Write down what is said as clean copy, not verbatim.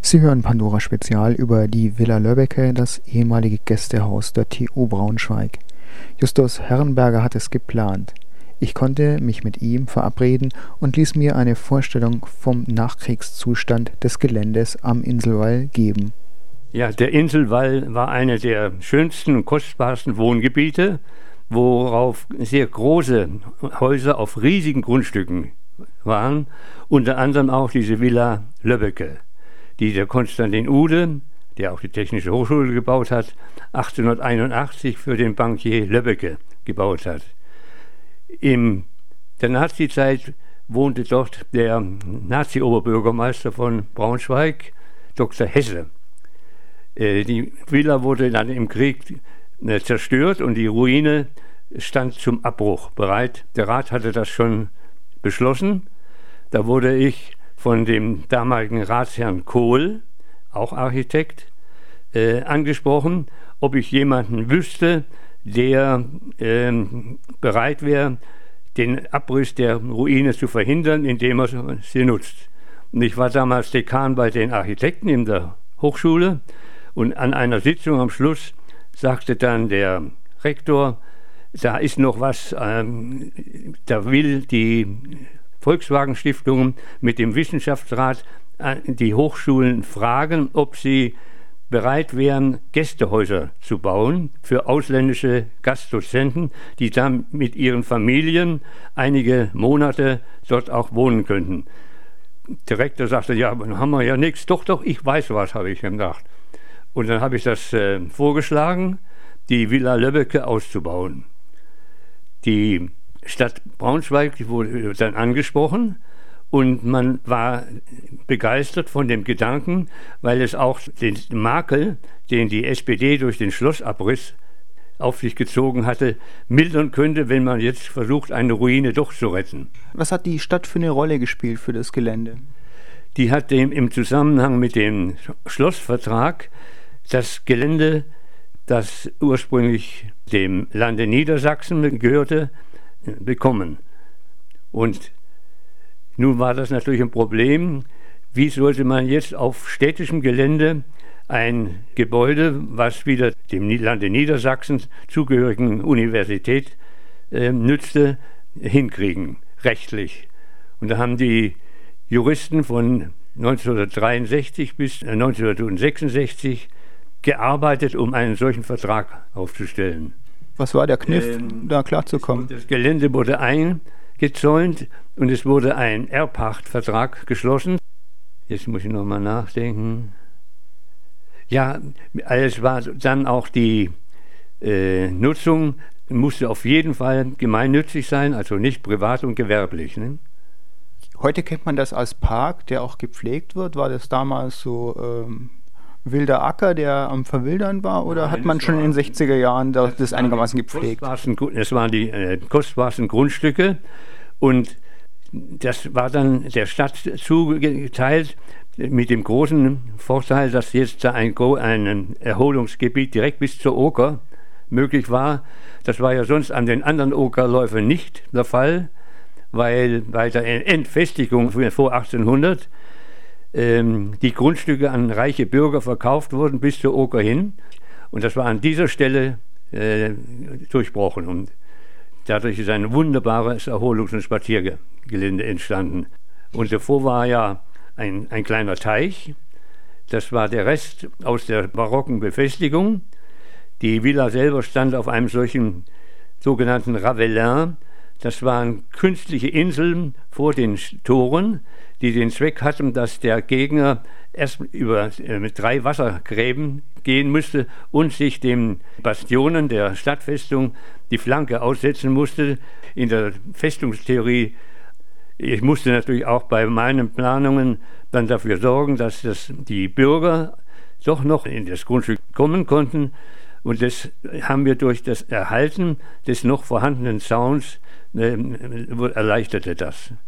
Sie hören Pandora Spezial über die Villa Löbbecke, das ehemalige Gästehaus der TU Braunschweig. Justus Herrenberger hat es geplant. Ich konnte mich mit ihm verabreden und ließ mir eine Vorstellung vom Nachkriegszustand des Geländes am Inselwall geben. Ja, der Inselwall war eine der schönsten und kostbarsten Wohngebiete, worauf sehr große Häuser auf riesigen Grundstücken waren, unter anderem auch diese Villa Löbbecke, die der Konstantin Uhde, der auch die Technische Hochschule gebaut hat, 1881 für den Bankier Löbbecke gebaut hat. In der Nazizeit wohnte dort der Nazi-Oberbürgermeister von Braunschweig, Dr. Hesse. Die Villa wurde dann im Krieg zerstört und die Ruine stand zum Abbruch bereit. Der Rat hatte das schon beschlossen. Da wurde ich von dem damaligen Ratsherrn Kohl, auch Architekt, angesprochen, ob ich jemanden wüsste, der bereit wäre, den Abriss der Ruine zu verhindern, indem er sie nutzt. Und ich war damals Dekan bei den Architekten in der Hochschule und an einer Sitzung am Schluss sagte dann der Rektor, da ist noch was, da will die Volkswagen Stiftung mit dem Wissenschaftsrat die Hochschulen fragen, ob sie bereit wären, Gästehäuser zu bauen für ausländische Gastdozenten, die dann mit ihren Familien einige Monate dort auch wohnen könnten. Der Rektor sagte, ja, dann haben wir ja nichts. Doch, ich weiß was, habe ich gedacht. Und dann habe ich das vorgeschlagen, die Villa Löbbecke auszubauen. Die Stadt Braunschweig wurde dann angesprochen und man war begeistert von dem Gedanken, weil es auch den Makel, den die SPD durch den Schlossabriss auf sich gezogen hatte, mildern könnte, wenn man jetzt versucht, eine Ruine doch zu retten. Was hat die Stadt für eine Rolle gespielt für das Gelände? Die hat im Zusammenhang mit dem Schlossvertrag das Gelände, das ursprünglich dem Lande Niedersachsen gehörte, bekommen. Und nun war das natürlich ein Problem, wie sollte man jetzt auf städtischem Gelände ein Gebäude, was wieder dem Lande Niedersachsen zugehörigen Universität nützte, hinkriegen, rechtlich. Und da haben die Juristen von 1963 bis 1966 gearbeitet, um einen solchen Vertrag aufzustellen. Was war der Kniff, da klarzukommen? Das Gelände wurde eingezäunt und es wurde ein Erbpachtvertrag geschlossen. Jetzt muss ich nochmal nachdenken. Ja, es war dann auch die Nutzung, musste auf jeden Fall gemeinnützig sein, also nicht privat und gewerblich. Ne? Heute kennt man das als Park, der auch gepflegt wird. War das damals so wilder Acker, der am Verwildern war, oder Nein, hat man schon in den 60er Jahren das einigermaßen gepflegt? Es waren die kostbarsten Grundstücke und das war dann der Stadt zugeteilt mit dem großen Vorteil, dass jetzt da ein Erholungsgebiet direkt bis zur Oker möglich war. Das war ja sonst an den anderen Okerläufen nicht der Fall, weil bei der Entfestigung vor 1800 die Grundstücke an reiche Bürger verkauft wurden bis zur Oker hin. Und das war an dieser Stelle durchbrochen. Und dadurch ist ein wunderbares Erholungs- und Spaziergelände entstanden. Und davor war ja ein kleiner Teich. Das war der Rest aus der barocken Befestigung. Die Villa selber stand auf einem solchen sogenannten Ravelin. Das waren künstliche Inseln vor den Toren, die den Zweck hatten, dass der Gegner erst mit 3 Wassergräben gehen müsste und sich den Bastionen der Stadtfestung die Flanke aussetzen musste. In der Festungstheorie, ich musste natürlich auch bei meinen Planungen dann dafür sorgen, dass die Bürger doch noch in das Grundstück kommen konnten. Und das haben wir durch das Erhalten des noch vorhandenen Zauns erleichterte das.